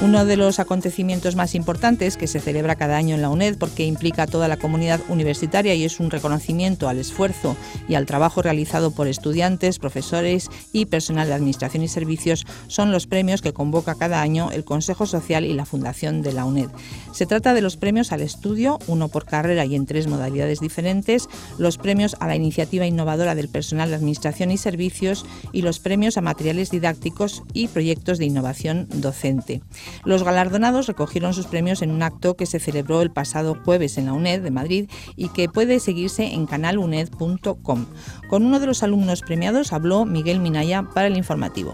Uno de los acontecimientos más importantes que se celebra cada año en la UNED, porque implica a toda la comunidad universitaria y es un reconocimiento al esfuerzo y al trabajo realizado por estudiantes, profesores y personal de Administración y Servicios, son los premios que convoca cada año el Consejo Social y la Fundación de la UNED. Se trata de los premios al estudio, uno por carrera y en 3 modalidades diferentes, los premios a la iniciativa innovadora del personal de Administración y Servicios y los premios a materiales didácticos y proyectos de innovación docente. Los galardonados recogieron sus premios en un acto que se celebró el pasado jueves en la UNED de Madrid y que puede seguirse en canaluned.com. Con uno de los alumnos premiados habló Miguel Minaya para el informativo.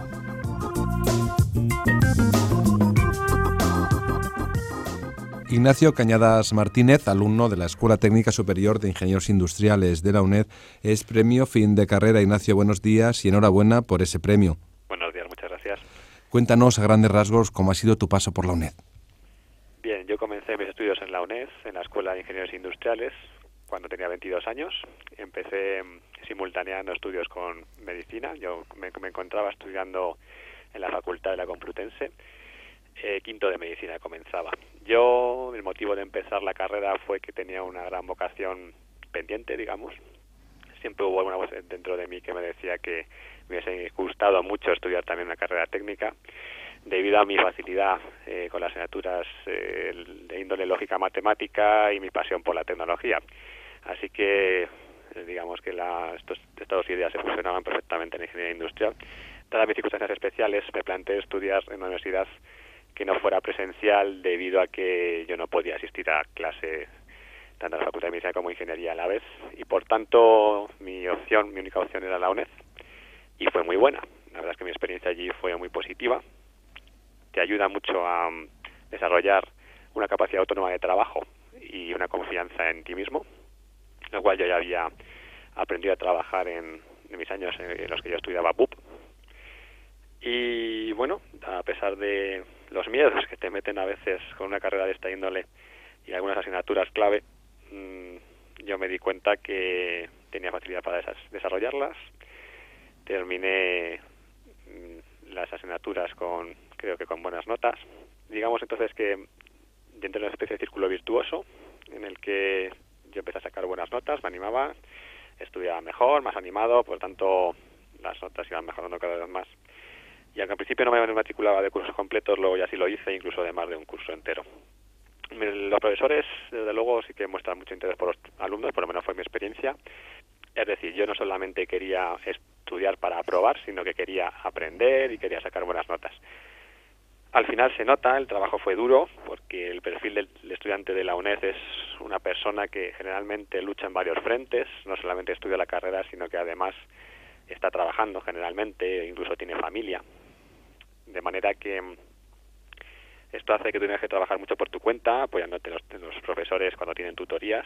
Ignacio Cañadas Martínez, alumno de la Escuela Técnica Superior de Ingenieros Industriales de la UNED, es premio fin de carrera. Ignacio, buenos días y enhorabuena por ese premio. Buenos días, muchas gracias. Cuéntanos a grandes rasgos cómo ha sido tu paso por la UNED. Bien, yo comencé mis estudios en la UNED, en la Escuela de Ingenieros Industriales, cuando tenía 22 años. Empecé simultaneando estudios con medicina. Yo me encontraba estudiando en la Facultad de la Complutense. Quinto de medicina comenzaba. El motivo de empezar la carrera fue que tenía una gran vocación pendiente, digamos. Siempre hubo una voz dentro de mí que me decía que me hubiese gustado mucho estudiar también una carrera técnica, debido a mi facilidad con las asignaturas de índole lógica matemática y mi pasión por la tecnología. Así que digamos que estas dos ideas se fusionaban perfectamente en ingeniería industrial. Dadas mis circunstancias especiales, me planteé estudiar en una universidad que no fuera presencial, debido a que yo no podía asistir a clase tanto en la Facultad de Medicina como Ingeniería a la vez, y por tanto mi única opción era la UNED, y fue muy buena. La verdad es que mi experiencia allí fue muy positiva. Te ayuda mucho a desarrollar una capacidad autónoma de trabajo y una confianza en ti mismo, lo cual yo ya había aprendido a trabajar en mis años en los que yo estudiaba BUP. Y bueno, a pesar de los miedos que te meten a veces con una carrera de esta índole y algunas asignaturas clave, yo me di cuenta que tenía facilidad para desarrollarlas. Terminé las asignaturas creo que con buenas notas. Digamos entonces que dentro de una especie de círculo virtuoso en el que yo empecé a sacar buenas notas, me animaba, estudiaba mejor, más animado, por tanto las notas iban mejorando cada vez más. Y aunque al principio no me matriculaba de cursos completos, luego ya sí lo hice, incluso de más de un curso entero. Los profesores, desde luego, sí que muestran mucho interés por los alumnos, por lo menos fue mi experiencia. Es decir, yo no solamente quería estudiar para aprobar, sino que quería aprender y quería sacar buenas notas. Al final se nota, el trabajo fue duro, porque el perfil del estudiante de la UNED es una persona que generalmente lucha en varios frentes, no solamente estudia la carrera, sino que además está trabajando generalmente, incluso tiene familia. De manera que esto hace que tú tengas que trabajar mucho por tu cuenta, apoyándote en los profesores cuando tienen tutorías,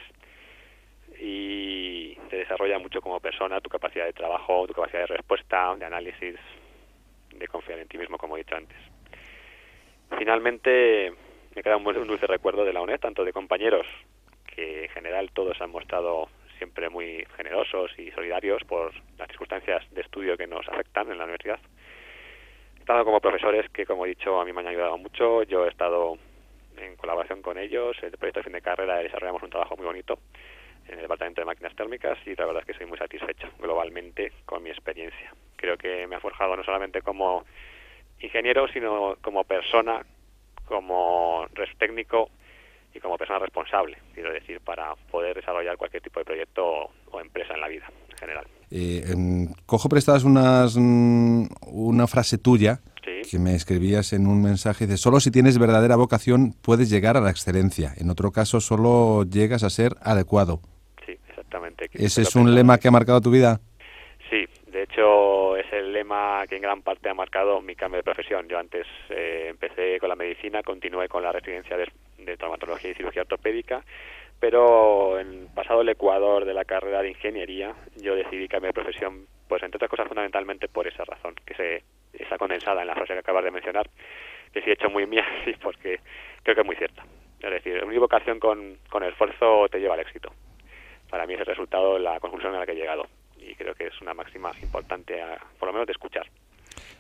y te desarrolla mucho como persona tu capacidad de trabajo, tu capacidad de respuesta, de análisis, de confiar en ti mismo, como he dicho antes. Finalmente me queda un dulce recuerdo de la UNED, tanto de compañeros, que en general todos han mostrado siempre muy generosos y solidarios por las circunstancias de estudio que nos afectan en la universidad. He estado como profesores que, como he dicho, a mí me han ayudado mucho. Yo he estado en colaboración con ellos. El proyecto de fin de carrera desarrollamos un trabajo muy bonito en el departamento de máquinas térmicas y la verdad es que soy muy satisfecho globalmente con mi experiencia. Creo que me ha forjado no solamente como ingeniero, sino como persona, como técnico y como persona responsable, quiero decir, para poder desarrollar cualquier tipo de proyecto o empresa en la vida en general. Cojo prestadas una frase tuya, ¿Sí? Que me escribías en un mensaje, de solo si tienes verdadera vocación puedes llegar a la excelencia, en otro caso solo llegas a ser adecuado. Sí, exactamente. ¿Ese es un lema que ha marcado tu vida? Sí, de hecho es el lema que en gran parte ha marcado mi cambio de profesión. Yo antes empecé con la medicina, continué con la residencia de traumatología y cirugía ortopédica, pero pasado el ecuador de la carrera de ingeniería, yo decidí cambiar de profesión, pues entre otras cosas fundamentalmente por esa razón, que está condensada en la frase que acabas de mencionar, que sí he hecho muy mía, sí, porque creo que es muy cierta. Es decir, una vocación con esfuerzo te lleva al éxito. Para mí es el resultado, la conclusión a la que he llegado, y creo que es una máxima importante, por lo menos, de escuchar.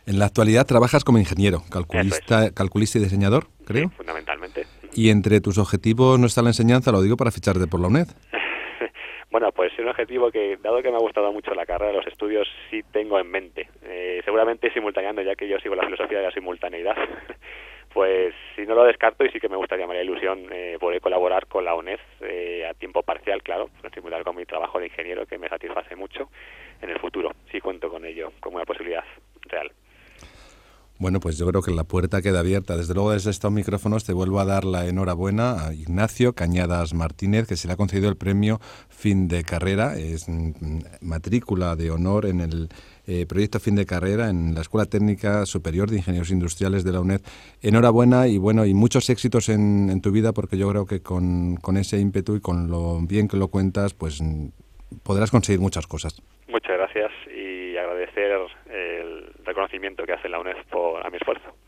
En la actualidad trabajas como ingeniero, calculista y diseñador, creo. Sí, fundamentalmente. Y entre tus objetivos no está la enseñanza, lo digo para ficharte por la UNED. Bueno, pues es un objetivo que, dado que me ha gustado mucho la carrera de los estudios, sí tengo en mente. Seguramente simultaneando, ya que yo sigo la filosofía de la simultaneidad, pues si no lo descarto, y sí que me gustaría, me haría ilusión poder colaborar con la UNED a tiempo parcial, claro, estimular con mi trabajo de ingeniero, que me satisface mucho en el futuro. Sí cuento con ello como una posibilidad real. Bueno, pues yo creo que la puerta queda abierta. Desde luego, desde estos micrófonos te vuelvo a dar la enhorabuena a Ignacio Cañadas Martínez, que se le ha concedido el premio Fin de Carrera. Es matrícula de honor en el proyecto Fin de Carrera en la Escuela Técnica Superior de Ingenieros Industriales de la UNED. Enhorabuena y muchos éxitos en tu vida, porque yo creo que con ese ímpetu y con lo bien que lo cuentas, pues podrás conseguir muchas cosas. Muchas gracias y agradecer el reconocimiento que hace la UNED a mi esfuerzo.